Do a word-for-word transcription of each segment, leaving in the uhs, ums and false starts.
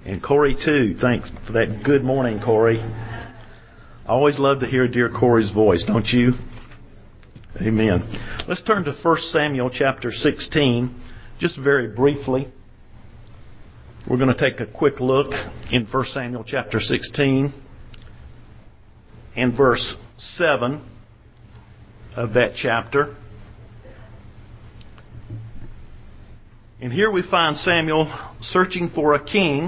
And Corey too. Thanks for that. Good morning, Corey. I always love to hear dear Corey's voice, don't you? Amen. Let's turn to First Samuel chapter sixteen, just very briefly. We're going to take a quick look in First Samuel chapter sixteen and verse seven of that chapter. And here we find Samuel searching for a king.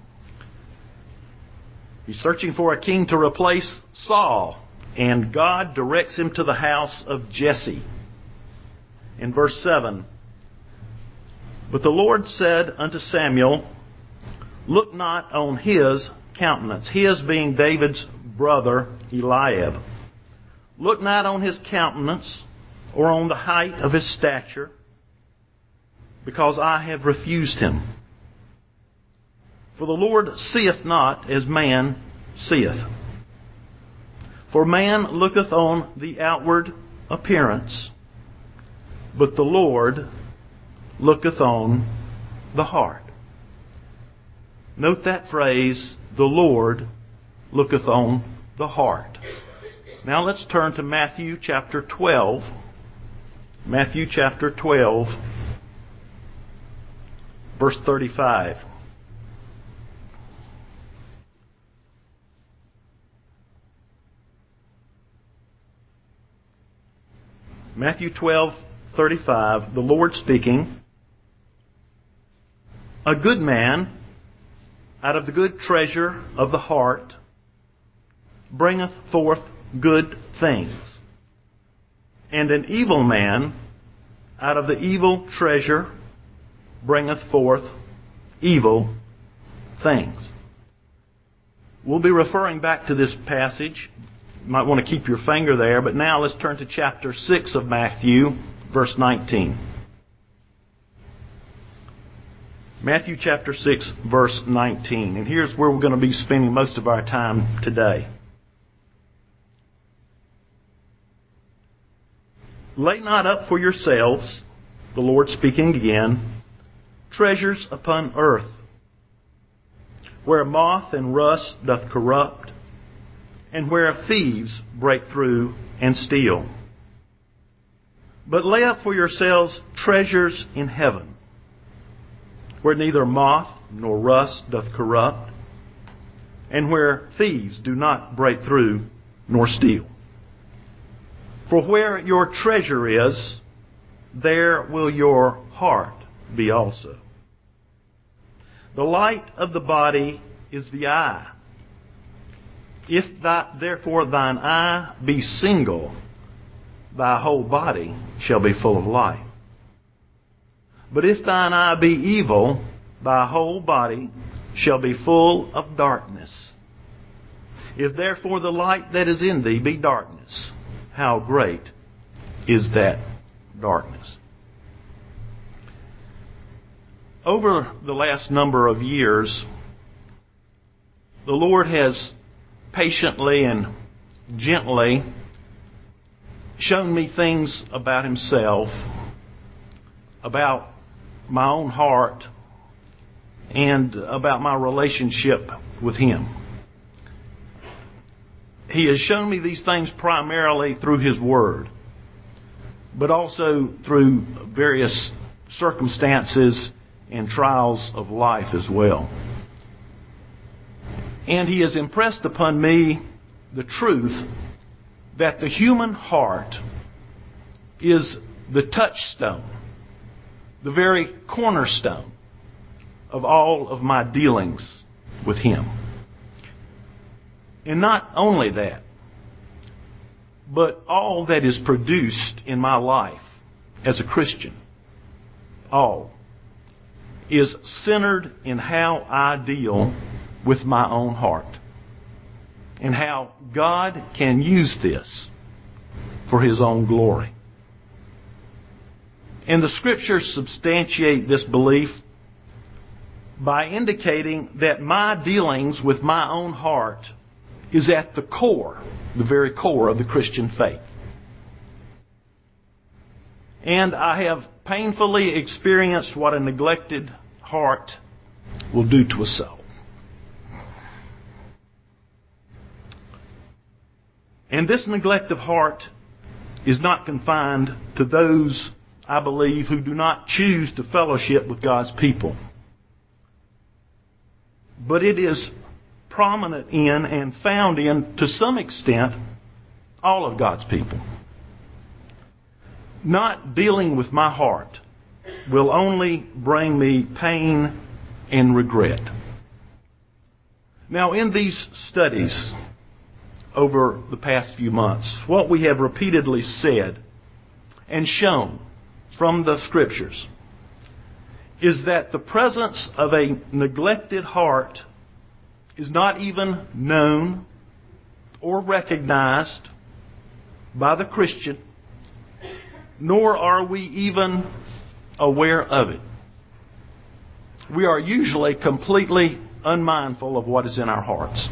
He's searching for a king to replace Saul. And God directs him to the house of Jesse. In verse seven, "But the Lord said unto Samuel, Look not on his countenance," his being David's brother Eliab. "Look not on his countenance, or on the height of his stature, because I have refused him. For the Lord seeth not as man seeth. For man looketh on the outward appearance, but the Lord looketh on the heart." Note that phrase, "the Lord looketh on the heart." Now let's turn to Matthew chapter twelve. Matthew chapter twelve, verse thirty-five. Matthew twelve, thirty-five, the Lord speaking, "A good man out of the good treasure of the heart bringeth forth good things, and an evil man out of the evil treasure bringeth forth evil things." We'll be referring back to this passage. You might want to keep your finger there, but now let's turn to chapter six of Matthew, verse nineteen. Matthew chapter six, verse nineteen. And here's where we're going to be spending most of our time today. "Lay not up for yourselves," the Lord speaking again, "treasures upon earth, where moth and rust doth corrupt, and where thieves break through and steal. But lay up for yourselves treasures in heaven, where neither moth nor rust doth corrupt, and where thieves do not break through nor steal. For where your treasure is, there will your heart be also. The light of the body is the eye. If that, therefore thine eye be single, thy whole body shall be full of light. But if thine eye be evil, thy whole body shall be full of darkness. If therefore the light that is in thee be darkness, how great is that darkness?" Over the last number of years, the Lord has patiently and gently shown me things about Himself, about my own heart, and about my relationship with Him. He has shown me these things primarily through His Word, but also through various circumstances and trials of life as well. And He has impressed upon me the truth that the human heart is the touchstone, the very cornerstone of all of my dealings with Him. And not only that, but all that is produced in my life as a Christian, all, is centered in how I deal with my own heart, and how God can use this for His own glory. And the Scriptures substantiate this belief by indicating that my dealings with my own heart is at the core, the very core of the Christian faith. And I have painfully experienced what a neglected heart will do to a soul. And this neglect of heart is not confined to those, I believe, who do not choose to fellowship with God's people. But it is prominent in and found in, to some extent, all of God's people. Not dealing with my heart will only bring me pain and regret. Now, in these studies over the past few months, what we have repeatedly said and shown from the Scriptures is that the presence of a neglected heart is not even known or recognized by the Christian, nor are we even aware of it. We are usually completely unmindful of what is in our hearts.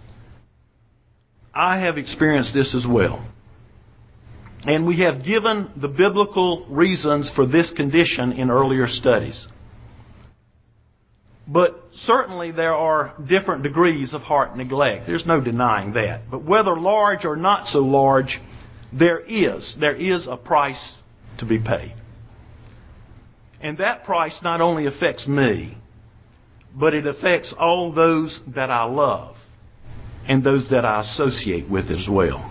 I have experienced this as well. And we have given the biblical reasons for this condition in earlier studies. But certainly there are different degrees of heart neglect. There's no denying that. But whether large or not so large, there is. There is a price to be paid. And that price not only affects me, but it affects all those that I love and those that I associate with as well.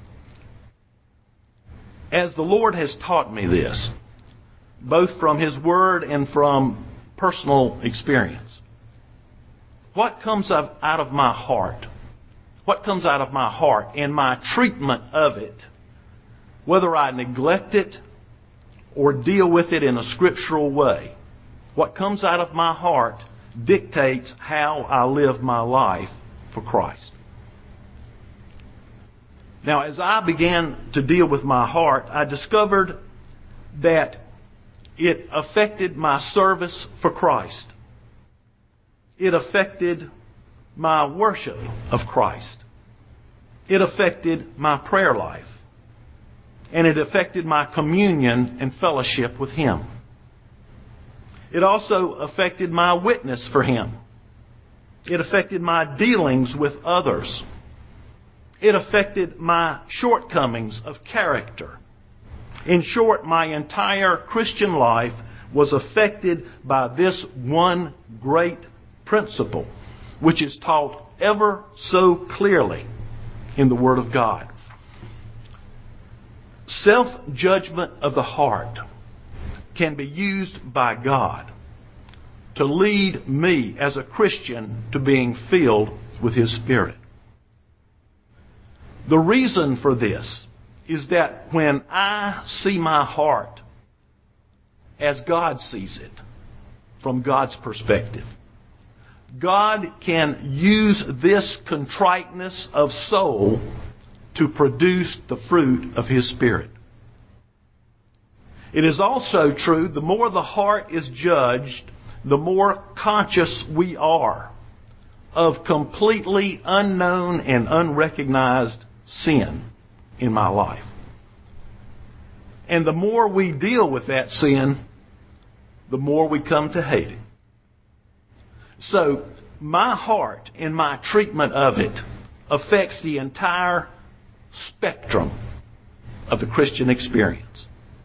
As the Lord has taught me this, both from His Word and from personal experience, what comes out of my heart, what comes out of my heart and my treatment of it, whether I neglect it or deal with it in a scriptural way, what comes out of my heart dictates how I live my life for Christ. Now, as I began to deal with my heart, I discovered that it affected my service for Christ. It affected my worship of Christ. It affected my prayer life. And it affected my communion and fellowship with Him. It also affected my witness for Him. It affected my dealings with others. It affected my shortcomings of character. In short, my entire Christian life was affected by this one great principle, which is taught ever so clearly in the Word of God. Self-judgment of the heart can be used by God to lead me as a Christian to being filled with His Spirit. The reason for this is that when I see my heart as God sees it, from God's perspective, God can use this contriteness of soul to produce the fruit of His Spirit. It is also true, the more the heart is judged, the more conscious we are of completely unknown and unrecognized sin in my life. And the more we deal with that sin, the more we come to hate it. So, my heart and my treatment of it affects the entire spectrum of the Christian experience.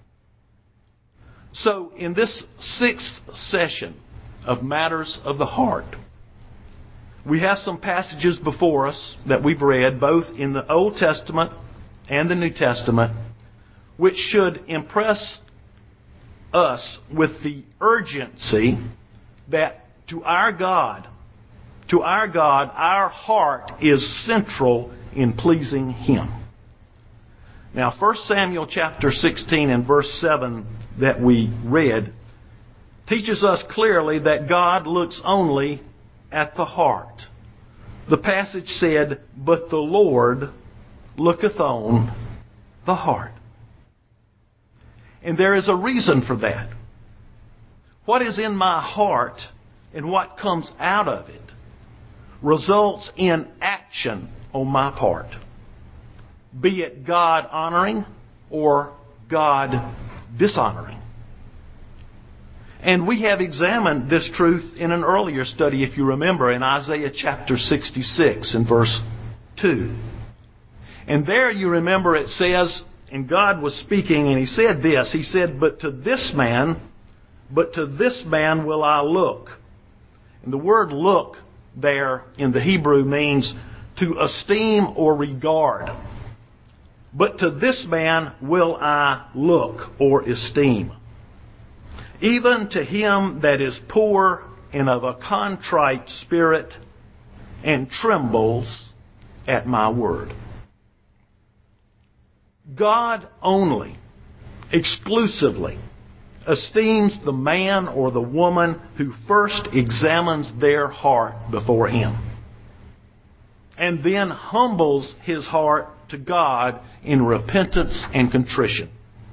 So, in this sixth session of Matters of the Heart, we have some passages before us that we've read both in the Old Testament and the New Testament, which should impress us with the urgency that to our God, to our God, our heart is central in pleasing Him. Now, First Samuel chapter sixteen and verse seven that we read teaches us clearly that God looks only at the heart. The passage said, "But the Lord looketh on the heart." And there is a reason for that. What is in my heart and what comes out of it results in action on my part, be it God honoring or God dishonoring. And we have examined this truth in an earlier study, if you remember, in Isaiah chapter sixty-six and verse two. And there you remember it says, and God was speaking and He said this. He said, but to this man, but to this man will I look. And the word look there in the Hebrew means to esteem or regard. But to this man will I look or esteem. Even to him that is poor and of a contrite spirit and trembles at my word. God only, exclusively, esteems the man or the woman who first examines their heart before Him and then humbles his heart to God in repentance and contrition.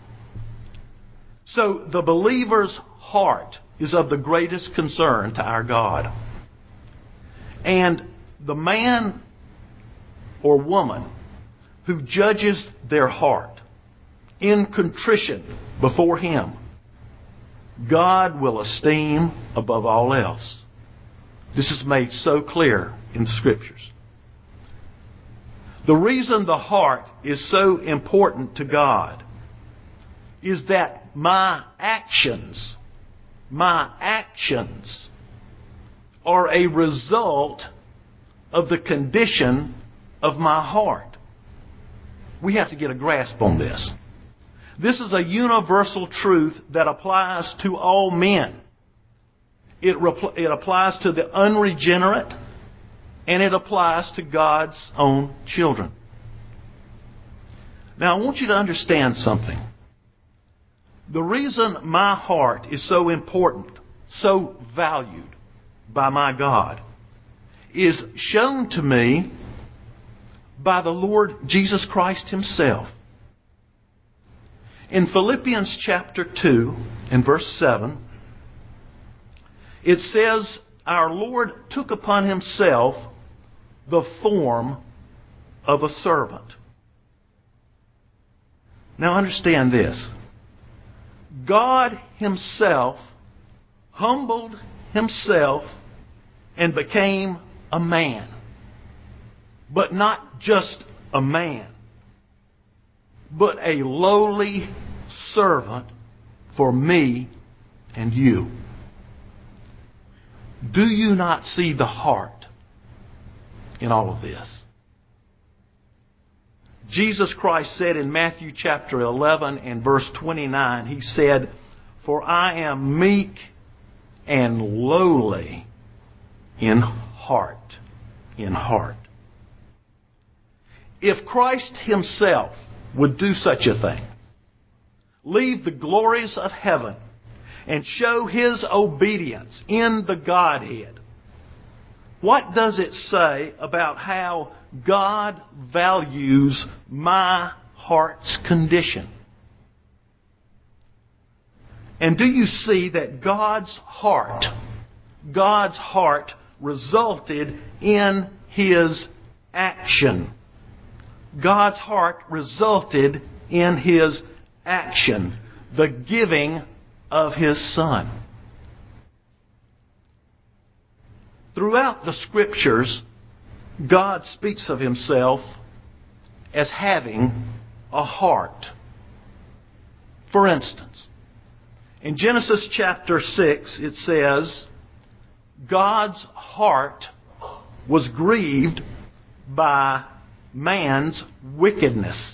So the believer's heart is of the greatest concern to our God. And the man or woman who judges their heart in contrition before Him, God will esteem above all else. This is made so clear in the Scriptures. The reason the heart is so important to God is that my actions, my actions are a result of the condition of my heart. We have to get a grasp on this. This is a universal truth that applies to all men. It, repl- it applies to the unregenerate, and it applies to God's own children. Now, I want you to understand something. The reason my heart is so important, so valued by my God, is shown to me by the Lord Jesus Christ Himself. In Philippians chapter two and verse seven, it says, our Lord took upon Himself the form of a servant. Now understand this. God Himself humbled Himself and became a man. But not just a man, but a lowly servant for me and you. Do you not see the heart in all of this? Jesus Christ said in Matthew chapter eleven and verse twenty-nine, He said, for I am meek and lowly in heart. In heart. If Christ Himself would do such a thing, leave the glories of heaven and show His obedience in the Godhead, what does it say about how God values my heart's condition? And do you see that God's heart, God's heart resulted in His action? God's heart resulted in His action, the giving of His Son. Throughout the Scriptures, God speaks of Himself as having a heart. For instance, in Genesis chapter six, it says, God's heart was grieved by man's wickedness.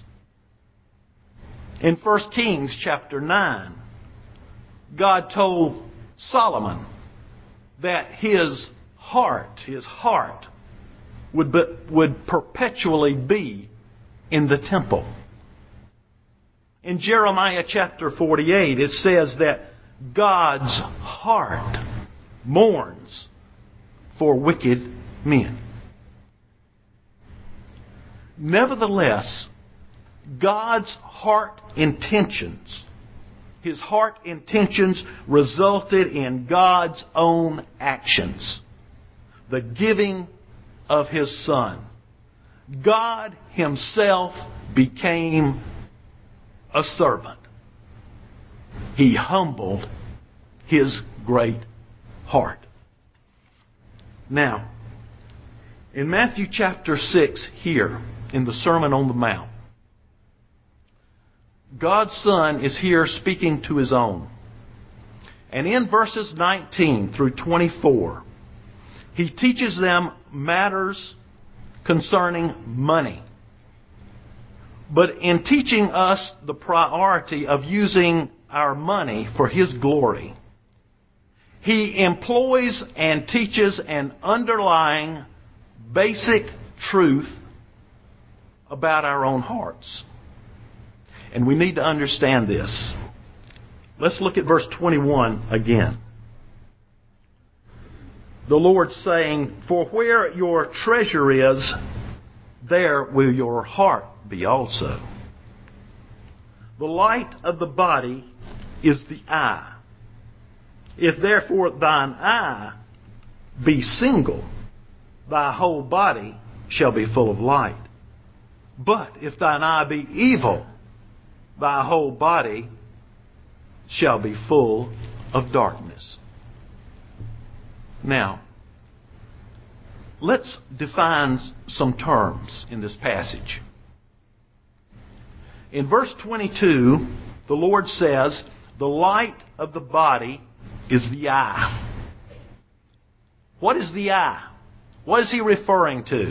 In First Kings chapter nine, God told Solomon that his heart, his heart, would be, would perpetually be in the temple. In Jeremiah chapter forty-eight, it says that God's heart mourns for wicked men. Nevertheless, God's heart intentions, His heart intentions resulted in God's own actions. The giving of His Son. God Himself became a servant. He humbled His great heart. Now, in Matthew chapter six here, in the Sermon on the Mount. God's Son is here speaking to His own. And in verses nineteen through twenty-four, He teaches them matters concerning money. But in teaching us the priority of using our money for His glory, He employs and teaches an underlying basic truth about our own hearts. And we need to understand this. Let's look at verse twenty-one again. The Lord saying, "For where your treasure is, there will your heart be also. The light of the body is the eye. If therefore thine eye be single, thy whole body shall be full of light. But if thine eye be evil, thy whole body shall be full of darkness." Now, let's define some terms in this passage. In verse twenty-two, the Lord says, "The light of the body is the eye." What is the eye? What is He referring to?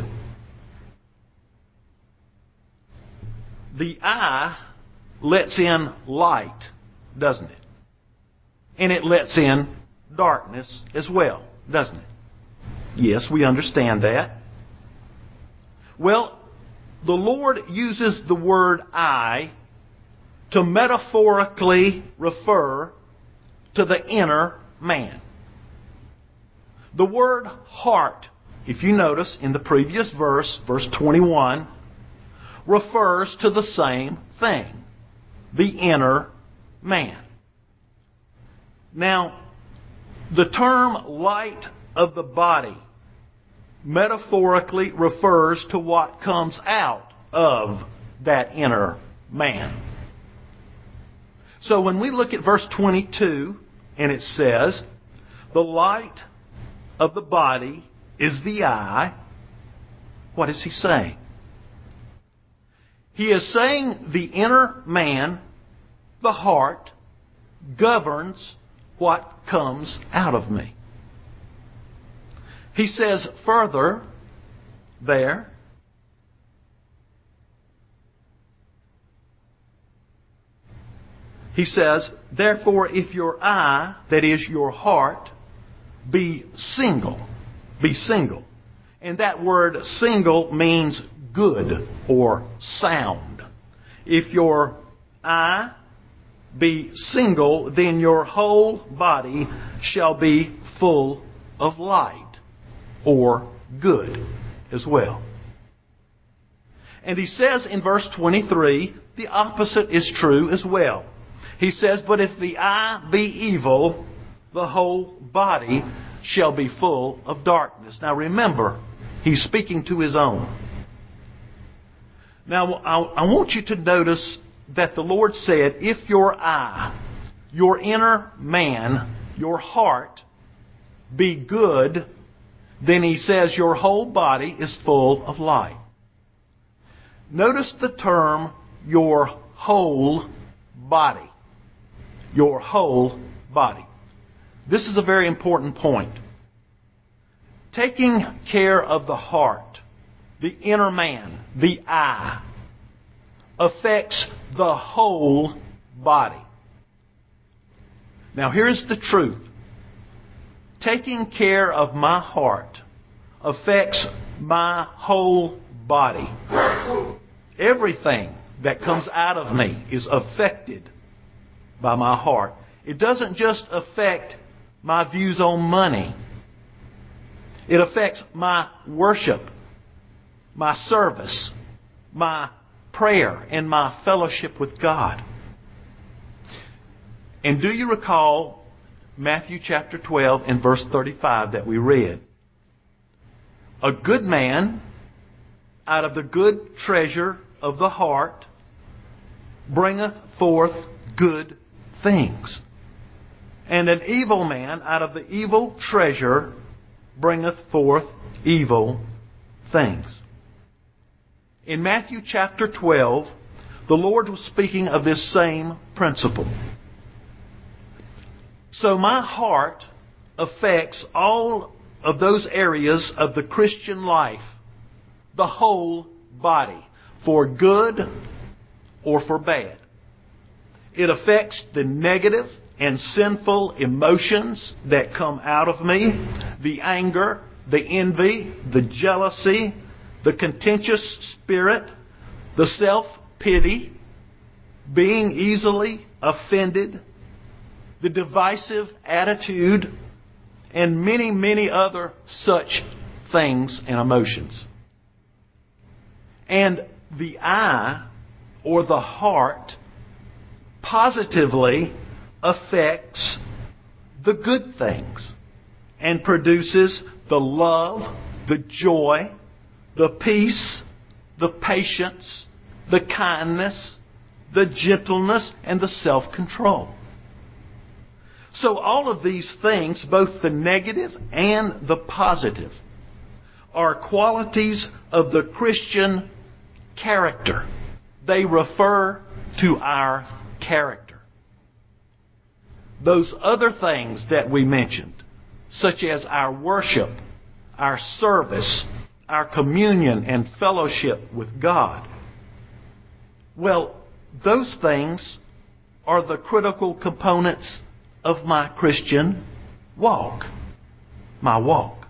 The eye lets in light, doesn't it? And it lets in darkness as well, doesn't it? Yes, we understand that. Well, the Lord uses the word eye to metaphorically refer to the inner man. The word heart, if you notice in the previous verse, verse twenty-one, refers to the same thing, the inner man. Now, the term light of the body metaphorically refers to what comes out of that inner man. So when we look at verse twenty-two, and it says, "The light of the body is the eye," what is He saying? He is saying the inner man, the heart, governs what comes out of me. He says further there, He says, "Therefore if your eye, that is your heart, be single," be single. And that word single means good or sound. If your eye be single, then your whole body shall be full of light or good as well. And He says in verse twenty-three, the opposite is true as well. He says, "But if the eye be evil, the whole body shall be full of darkness." Now remember, He's speaking to His own. Now I, I want you to notice that the Lord said, if your eye, your inner man, your heart, be good, then He says your whole body is full of light. Notice the term, your whole body. Your whole body. This is a very important point. Taking care of the heart, the inner man, the eye, affects the whole body. Now here's the truth. Taking care of my heart affects my whole body. Everything that comes out of me is affected by my heart. It doesn't just affect my views on money. It affects my worship, my service, my prayer, and my fellowship with God. And do you recall Matthew chapter twelve and verse thirty-five that we read? A good man, out of the good treasure of the heart, bringeth forth good things. And an evil man, out of the evil treasure, bringeth forth evil things. In Matthew chapter twelve, the Lord was speaking of this same principle. So my heart affects all of those areas of the Christian life, the whole body, for good or for bad. It affects the negative and sinful emotions that come out of me, the anger, the envy, the jealousy, the contentious spirit, the self-pity, being easily offended, the divisive attitude, and many, many other such things and emotions. And the eye, or the heart, positively affects the good things and produces the love, the joy, the peace, the patience, the kindness, the gentleness, and the self-control. So all of these things, both the negative and the positive, are qualities of the Christian character. They refer to our character. Those other things that we mentioned, such as our worship, our service, our communion and fellowship with God, well, those things are the critical components of my Christian walk, my walk.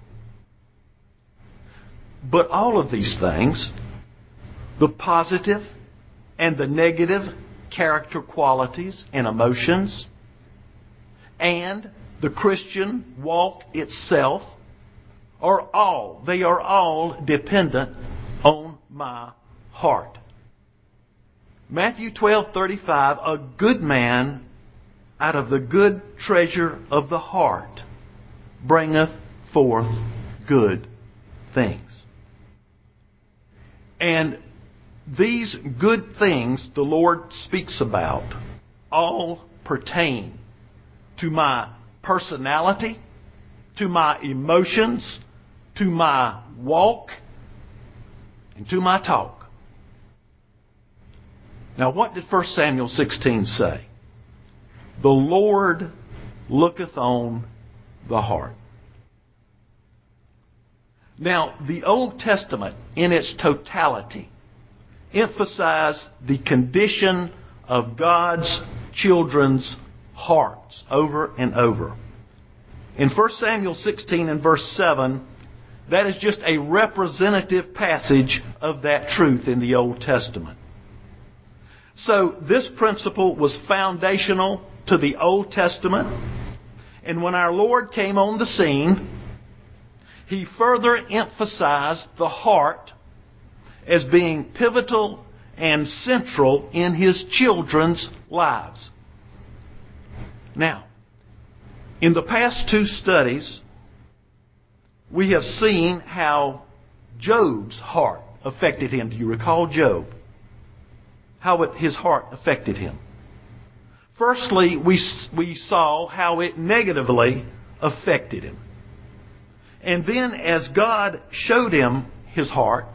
But all of these things, the positive and the negative character qualities and emotions, and the Christian walk itself, are all, they are all dependent on my heart. Matthew twelve thirty-five, a good man out of the good treasure of the heart bringeth forth good things. And these good things the Lord speaks about all pertain to my personality, to my emotions, to my walk, and to my talk. Now, what did First Samuel sixteen say? The Lord looketh on the heart. Now, the Old Testament in its totality emphasized the condition of God's children's hearts over and over. In First Samuel sixteen and verse seven, that is just a representative passage of that truth in the Old Testament. So this principle was foundational to the Old Testament. And when our Lord came on the scene, He further emphasized the heart as being pivotal and central in His children's lives. Now, in the past two studies, we have seen how Job's heart affected him. Do you recall Job? How it, his heart affected him. Firstly, we, we saw how it negatively affected him. And then as God showed him his heart,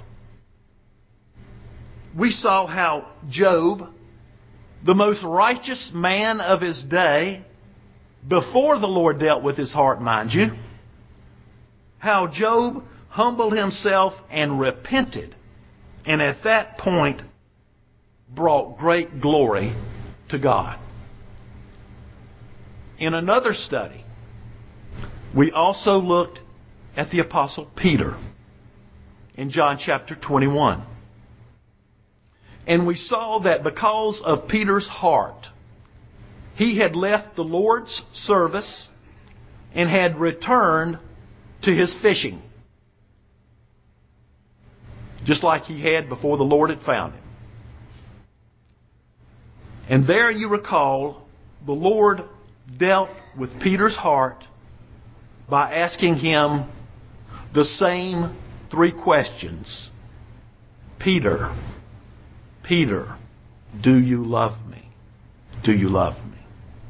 we saw how Job, the most righteous man of his day, before the Lord dealt with his heart, mind you, how Job humbled himself and repented, and at that point brought great glory to God. In another study, we also looked at the Apostle Peter in John chapter twenty-one. And we saw that because of Peter's heart, he had left the Lord's service and had returned to his fishing, just like he had before the Lord had found him. And there you recall, the Lord dealt with Peter's heart by asking him the same three questions. Peter, Peter, do you love me? Do you love me?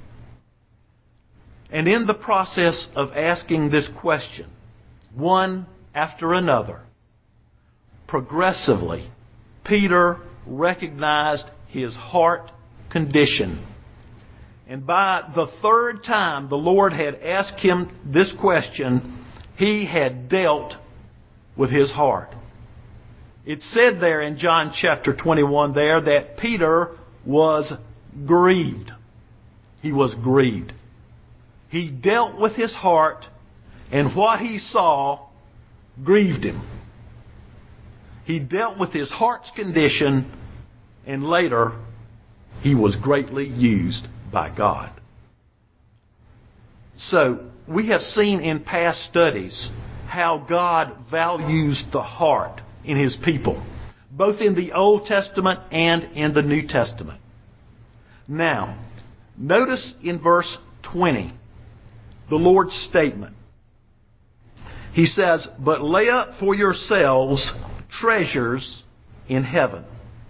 And in the process of asking this question, one after another, progressively, Peter recognized his heart condition. And by the third time the Lord had asked him this question, he had dealt with his heart. It said there in John chapter twenty-one there that Peter was grieved. He was grieved. He dealt with his heart, and what he saw grieved him. He dealt with his heart's condition, and later he was greatly used by God. So, we have seen in past studies how God values the heart in His people, both in the Old Testament and in the New Testament. Now, notice in verse twenty, the Lord's statement. He says, "But lay up for yourselves treasures in heaven."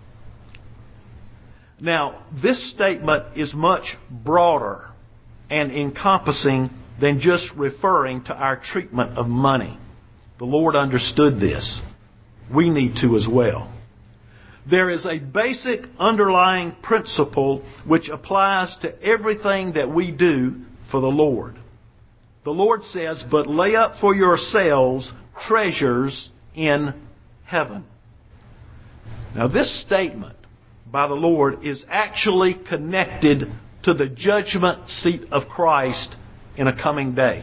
Now, this statement is much broader and encompassing than just referring to our treatment of money. The Lord understood this. We need to as well. There is a basic underlying principle which applies to everything that we do for the Lord. The Lord says, "But lay up for yourselves treasures in heaven." Now, this statement by the Lord is actually connected to the judgment seat of Christ in a coming day.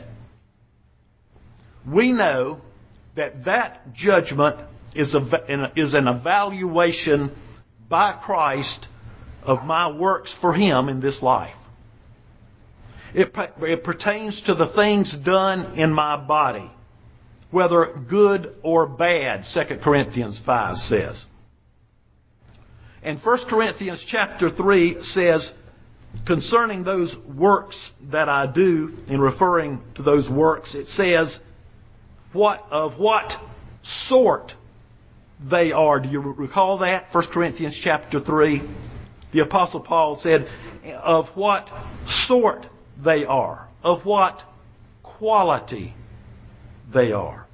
We know that that judgment is, a, is an evaluation by Christ of my works for Him in this life. It, it pertains to the things done in my body, whether good or bad, Second Corinthians five says. And First Corinthians chapter three says, concerning those works that I do, in referring to those works, it says what of what sort they are. Do you recall that? First Corinthians chapter three. The Apostle Paul said, of what sort they are, of what quality they are.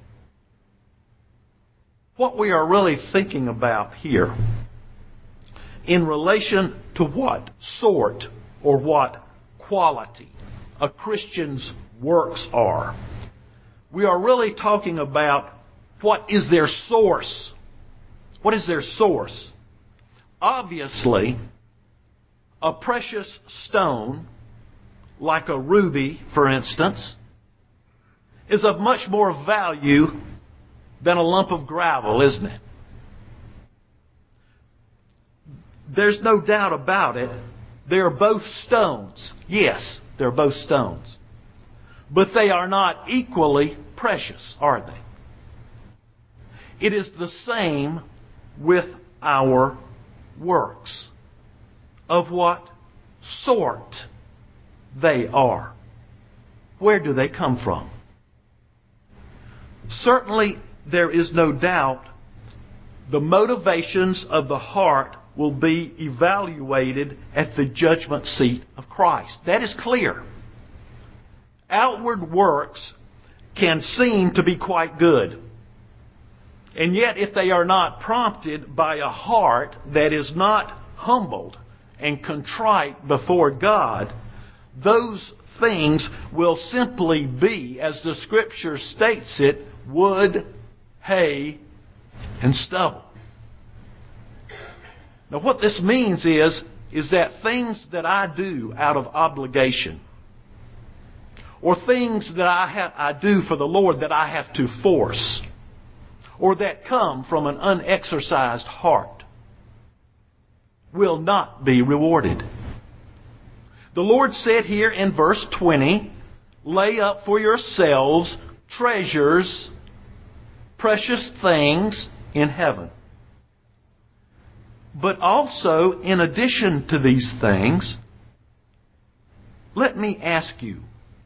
What we are really thinking about here, in relation to what sort or what quality a Christian's works are, we are really talking about what is their source. What is their source? Obviously, a precious stone, like a ruby, for instance, is of much more value than a lump of gravel, isn't it? There's no doubt about it. They are both stones. Yes, they're both stones. But they are not equally precious, are they? It is the same with our works. Of what sort they are. Where do they come from? Certainly, there is no doubt the motivations of the heart will be evaluated at the judgment seat of Christ. That is clear. Outward works can seem to be quite good. And yet, if they are not prompted by a heart that is not humbled and contrite before God, those things will simply be, as the Scripture states it, wood, hay, and stubble. Now, what this means is, is that things that I do out of obligation, or things that I, have, I do for the Lord that I have to force, or that come from an unexercised heart, will not be rewarded. The Lord said here in verse twenty, "Lay up for yourselves treasures, precious things in heaven." But also, in addition to these things, let me ask you,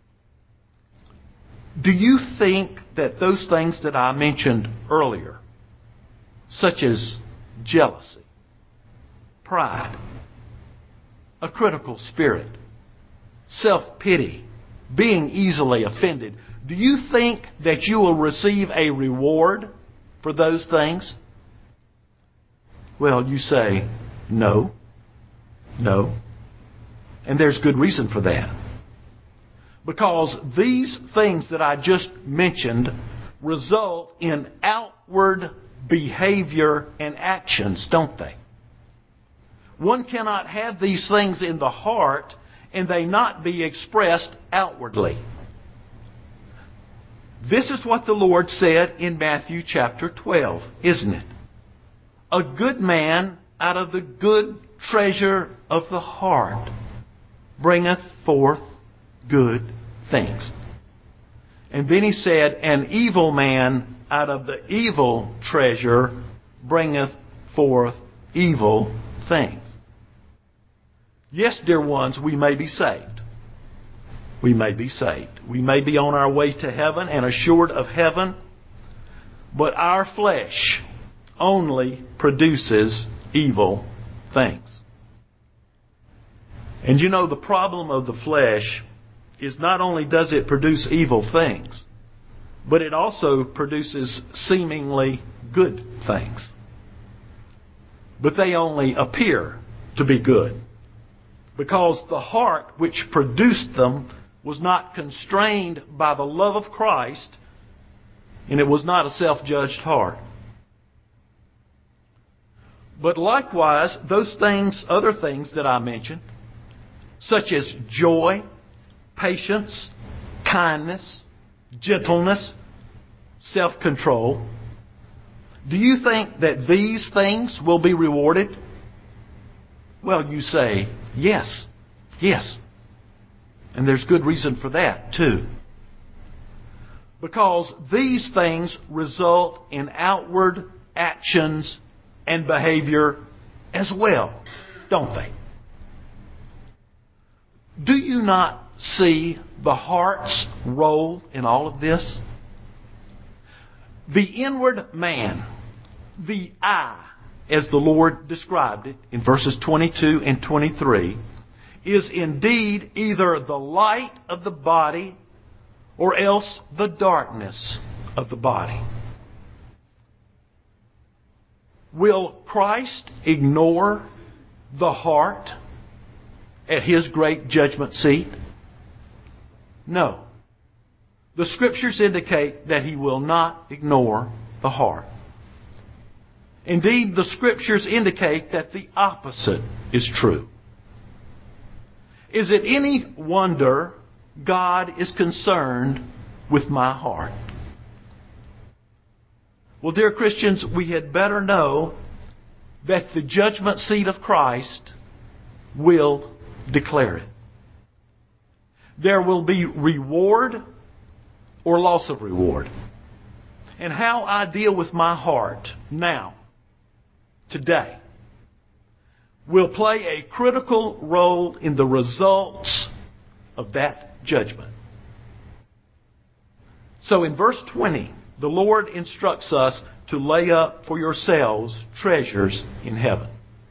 do you think that those things that I mentioned earlier, such as jealousy, pride, a critical spirit, self-pity, being easily offended, do you think that you will receive a reward for those things? Well, you say, no, no. And there's good reason for that. Because these things that I just mentioned result in outward behavior and actions, don't they? One cannot have these things in the heart and they not be expressed outwardly. This is what the Lord said in Matthew chapter twelve, isn't it? A good man out of the good treasure of the heart bringeth forth good things. And then he said, an evil man out of the evil treasure bringeth forth evil things. Yes, dear ones, we may be saved. We may be saved. We may be on our way to heaven and assured of heaven. But our flesh only produces evil things. And you know, the problem of the flesh is not only does it produce evil things, but it also produces seemingly good things. But they only appear to be good, because the heart which produced them was not constrained by the love of Christ, and it was not a self-judged heart. But likewise, those things, other things that I mentioned, such as joy, patience, kindness, gentleness, self-control, do you think that these things will be rewarded? Well, you say, yes, yes. And there's good reason for that, too. Because these things result in outward actions and behavior as well, don't they? Do you not see the heart's role in all of this? The inward man, the I, as the Lord described it in verses twenty-two and twenty-three, is indeed either the light of the body or else the darkness of the body. Will Christ ignore the heart at His great judgment seat? No. The Scriptures indicate that He will not ignore the heart. Indeed, the Scriptures indicate that the opposite is true. Is it any wonder God is concerned with my heart? Well, dear Christians, we had better know that the judgment seat of Christ will declare it. There will be reward or loss of reward. And how I deal with my heart now, today, will play a critical role in the results of that judgment. So in verse twenty, the Lord instructs us to lay up for yourselves treasures in heaven.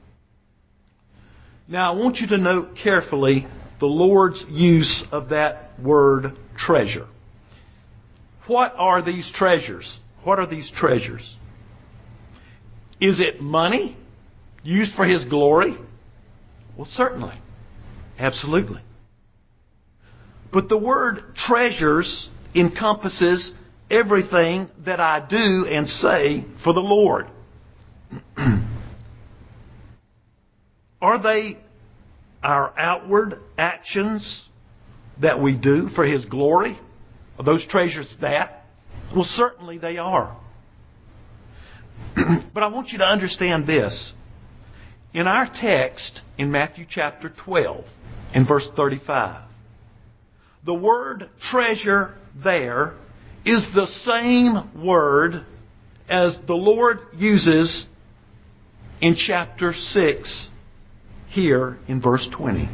Now I want you to note carefully the Lord's use of that word treasure. What are these treasures? What are these treasures? Is it money used for His glory? Well, certainly. Absolutely. But the word treasures encompasses everything that I do and say for the Lord. Are they our outward actions that we do for His glory? Are those treasures that? Well, certainly they are. But I want you to understand this. In our text in Matthew chapter twelve, in verse thirty-five, the word treasure there is the same word as the Lord uses in chapter six here in verse twenty.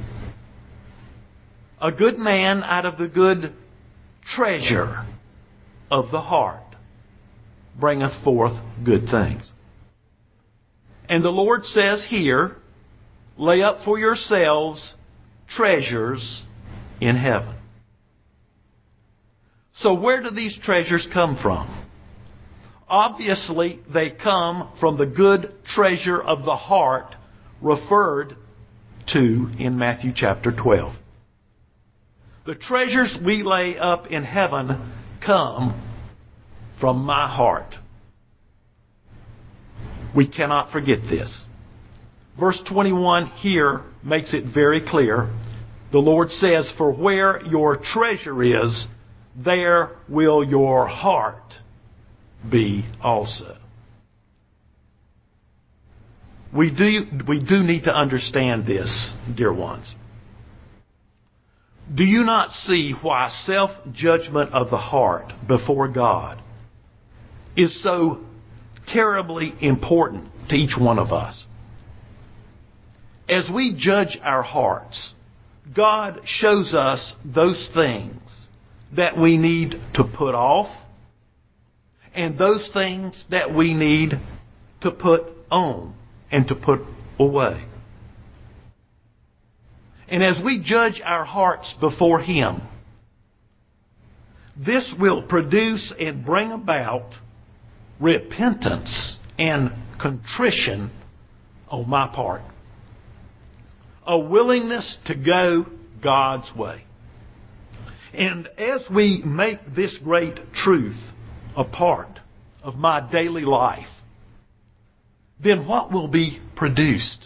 A good man out of the good treasure of the heart bringeth forth good things. And the Lord says here, lay up for yourselves treasures in heaven. So where do these treasures come from? Obviously, they come from the good treasure of the heart referred to in Matthew chapter twelve. The treasures we lay up in heaven come from my heart. We cannot forget this. Verse twenty-one here makes it very clear. The Lord says, "For where your treasure is, there will your heart be also." We do, we do need to understand this, dear ones. Do you not see why self-judgment of the heart before God is so terribly important to each one of us? As we judge our hearts, God shows us those things that we need to put off and those things that we need to put on and to put away. And as we judge our hearts before Him, this will produce and bring about repentance and contrition on my part. A willingness to go God's way. And as we make this great truth a part of my daily life, then what will be produced?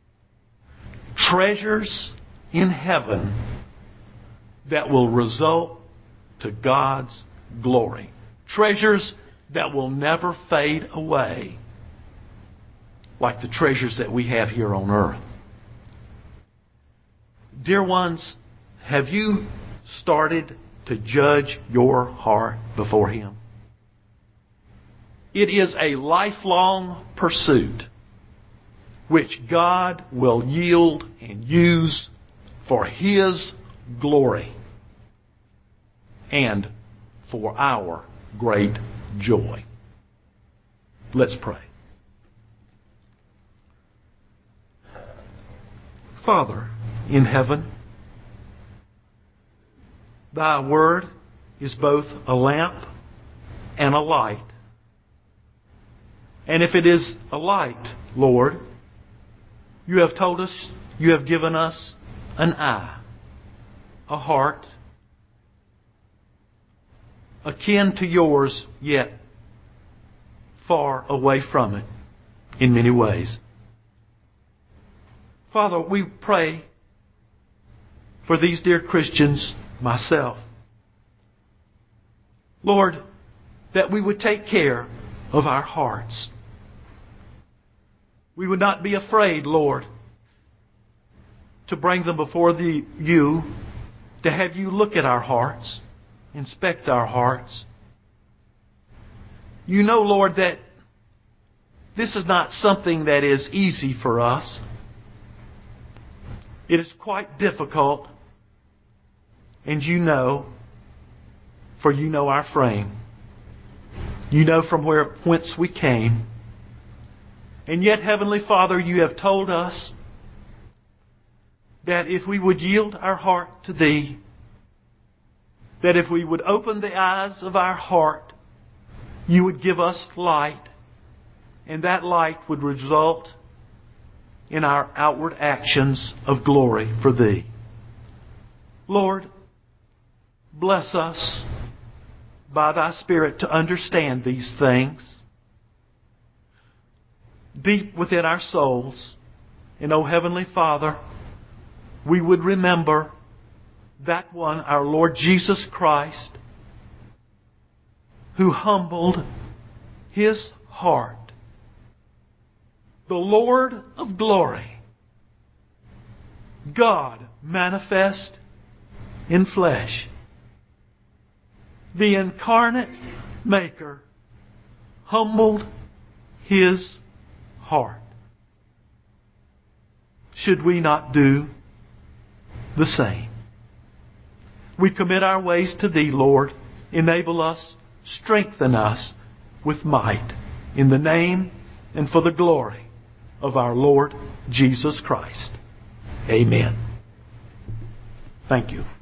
Treasures in heaven that will result to God's glory. Treasures that will never fade away like the treasures that we have here on earth. Dear ones, have you started to judge your heart before Him? It is a lifelong pursuit which God will yield and use for His glory and for our great joy. Let's pray. Father in heaven, Thy Word is both a lamp and a light. And if it is a light, Lord, You have told us, You have given us an eye, a heart, akin to yours, yet far away from it in many ways. Father, we pray for these dear Christians, myself, Lord, that we would take care of our hearts. We would not be afraid, Lord, to bring them before the, You, to have You look at our hearts, inspect our hearts. You know, Lord, that this is not something that is easy for us. It is quite difficult, and You know, for You know our frame. You know from where whence we came. And yet, Heavenly Father, You have told us that if we would yield our heart to Thee, that if we would open the eyes of our heart, You would give us light, and that light would result in our outward actions of glory for Thee. Lord, bless us by Thy Spirit to understand these things deep within our souls. And, O Heavenly Father, we would remember that one, our Lord Jesus Christ, who humbled His heart. The Lord of glory, God manifest in flesh, the incarnate Maker, humbled His heart. Should we not do the same? We commit our ways to Thee, Lord. Enable us, strengthen us with might, in the name and for the glory of our Lord Jesus Christ. Amen. Thank you.